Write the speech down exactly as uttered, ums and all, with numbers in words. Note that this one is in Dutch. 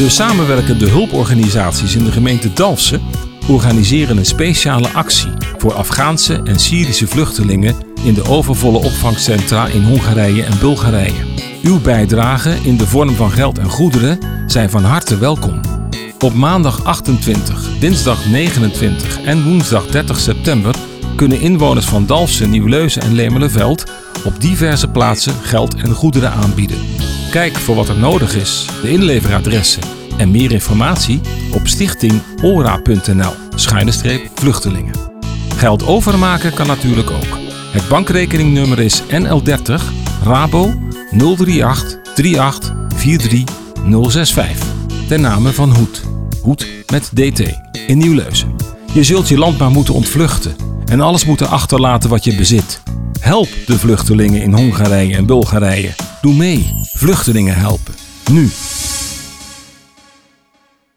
De samenwerkende hulporganisaties in de gemeente Dalfsen organiseren een speciale actie voor Afghaanse en Syrische vluchtelingen in de overvolle opvangcentra in Hongarije en Bulgarije. Uw bijdrage in de vorm van geld en goederen zijn van harte welkom. Op maandag achtentwintig, dinsdag negenentwintig en woensdag dertig september kunnen inwoners van Dalfsen, Nieuwleusen en Lemelerveld op diverse plaatsen geld en goederen aanbieden. Kijk voor wat er nodig is, de inleveradressen en meer informatie op stichting ora punt n l schuine streep vluchtelingen. Geld overmaken kan natuurlijk ook. Het bankrekeningnummer is N L dertig Rabo nul drie acht drie acht vier drie nul zes vijf. Ten name van Hoed. Hoed met D T in Nieuwleusen. Je zult je land maar moeten ontvluchten en alles moeten achterlaten wat je bezit. Help de vluchtelingen in Hongarije en Bulgarije. Doe mee. Vluchtelingen helpen. Nu.